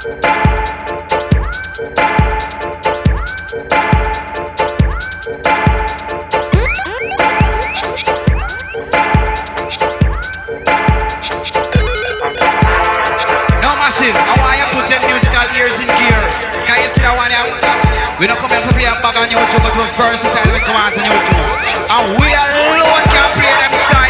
Massive, I want you to put them musical ears in gear. Can you see that one out? We don't come here to play a bag on YouTube, but we're versatile, we come out on YouTube. And we alone can play them songs.